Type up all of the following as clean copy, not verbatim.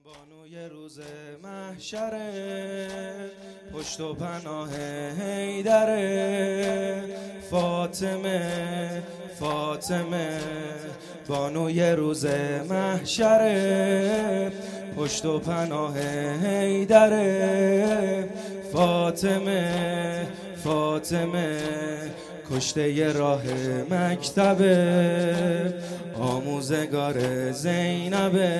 بانوی روز محشره، پشت و پناه حیدره. فاطمه فاطمه بانوی روز محشره، پشت و پناه حیدره. فاطمه فاطمه کشته ی راه مکتبه، آموزگار زینبه.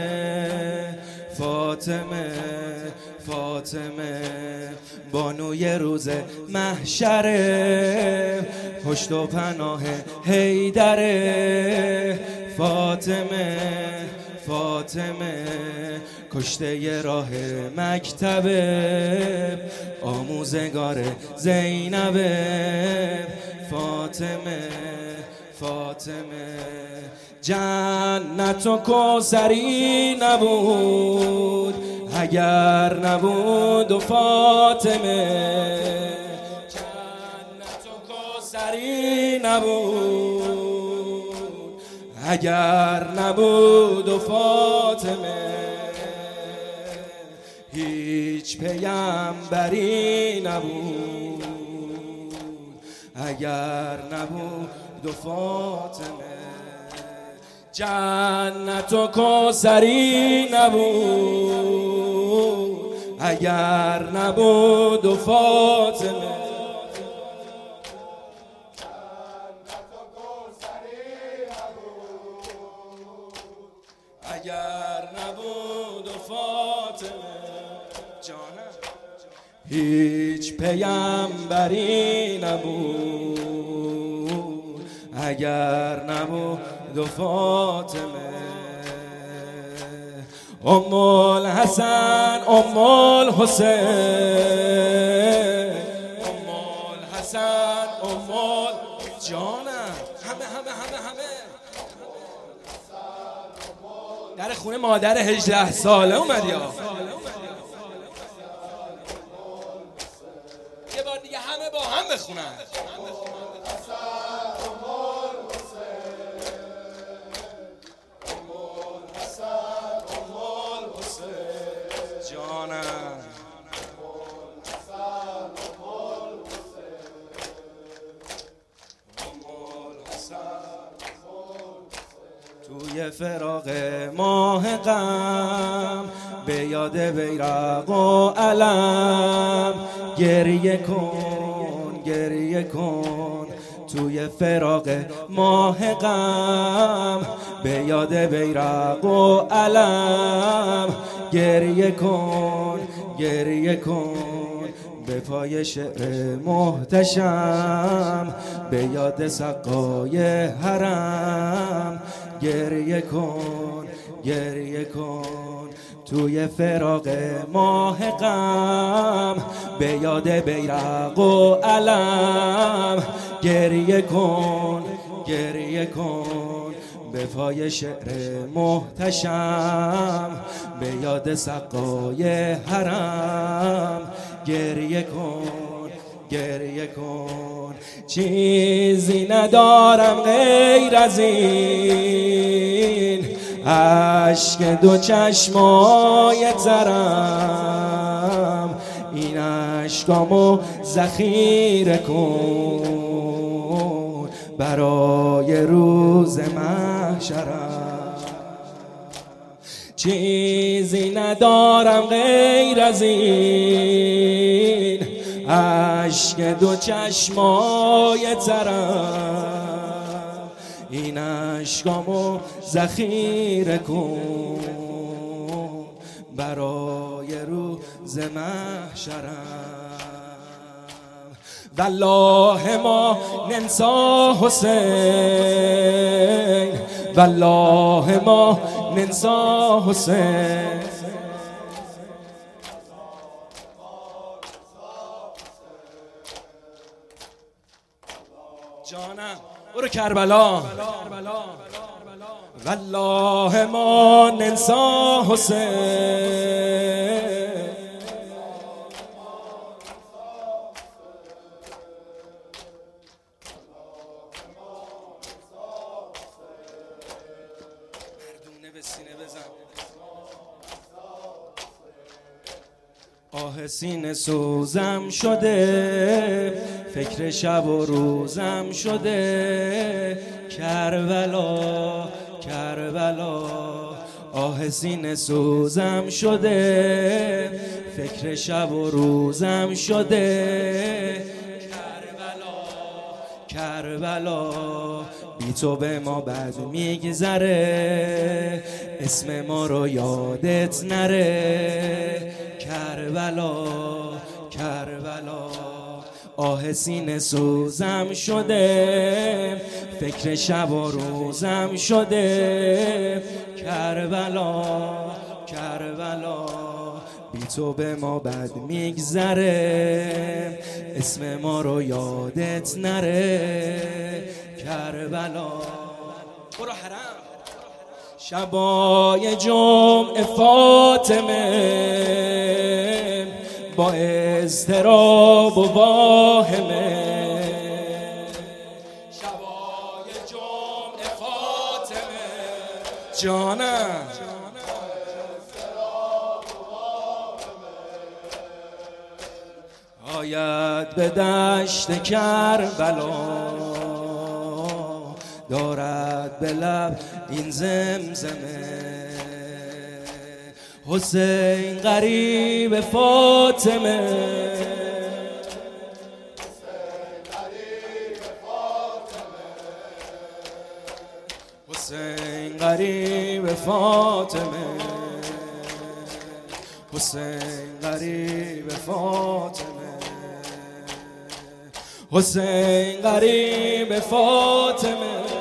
فاطمه فاطمه بانوی روز محشره، پشت و پناه حیدره. فاطمه فاطمه کشته ی راه مکتبه، آموزگار زینبه. فاطمه فاطمه جنت و کوثری نبود اگر نبود و فاطمه. جنت و کوثری نبود اگر نبود و فاطمه. هیچ پیامبری نبود اگر نبود و فاطمه. جنت و کوثری نبود اگر نبود و فاطمه. اگر نبود و فاطمه جانم. هیچ پیامبری نبود اگر نبود و فاطمه. ام الحسن ام الحسین، ام الحسن ام جانم. همه در خونه مادر 18 ساله اومدی ها. یه بار دیگه همه با هم بخونن. جانم توی فراق ماه غم، به یاد بیرق و علم. گریه کن گریه کن توی فراق ماه غم، به یاد بیرق و علم. گریه کن گریه کن به پای شعر محتشم، به یاد سقای حرم. گریه کن گریه کن توی فراق ماه غم، به یاد بیرق و علم. گریه کن گریه کن به پای شعر محتشم، به یاد سقای حرم. گریه کن گریه کن چیزی ندارم غیر از این اشک دو چشمای ترم. این اشکامو ذخیره کن برای روز محشرم. چیزی ندارم غیر از این اشک دو چشمای ترم. این اشکامو ذخیره کن برای روز محشرم. والله ما ننسى حسین، والله ما ننسى حسین. جانم برو کربلا. والله ما ننسى حسین. مردونه به سینه بزن. آه سینه سوزم شده، فکر شب و روزم شده. کربلا کربلا، آه سینه سوزم شده، فکر شب و روزم شده. کربلا بی تو به ما بد میگذره، اسم ما رو یادت نره. کربلا کربلا، آه سینه سوزم شده، فکر شب و روزم شده. کربلا کربلا، بی تو به ما بد میگذره، اسم ما رو یادت نره. کربلا برو حرم. شبای جمعه فاطمه با اضطراب و واهمه. شبای جمعه فاطمه جانم آید به دشت کربلا، دارد به لب این زمزمه. حسین غریب فاطمه، حسین غریب فاطمه، حسین غریب فاطمه، حسین غریب فاطمه.